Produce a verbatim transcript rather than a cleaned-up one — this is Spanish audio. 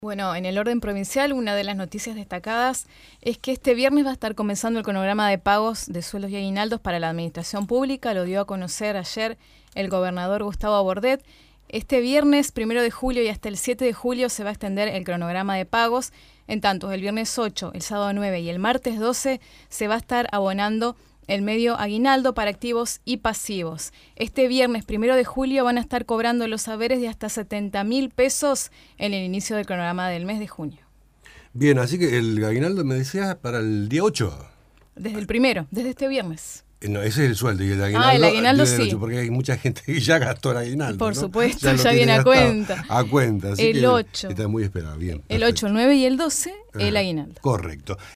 Bueno, en el orden provincial, una de las noticias destacadas es que este viernes va a estar comenzando el cronograma de pagos de sueldos y aguinaldos para la administración pública. Lo dio a conocer ayer el gobernador Gustavo Bordet. Este viernes, primero de julio y hasta el siete de julio, se va a extender el cronograma de pagos. En tanto, el viernes ocho, el sábado nueve y el martes doce se va a estar abonando el medio aguinaldo para activos y pasivos. Este viernes, primero de julio, van a estar cobrando los haberes de hasta setenta mil pesos en el inicio del cronograma del mes de junio. Bien, así que el aguinaldo me decías para el día ocho. Desde el primero, desde este viernes. No, ese es el sueldo y el aguinaldo. Ah, el aguinaldo desde el sí. ocho, porque hay mucha gente que ya gastó el aguinaldo. Por ¿no? supuesto, ya, ya viene a cuenta. A cuenta. Así el que ocho. Está muy esperado, bien. El Perfecto. ocho, el nueve y el doce, el Ah, aguinaldo. Correcto.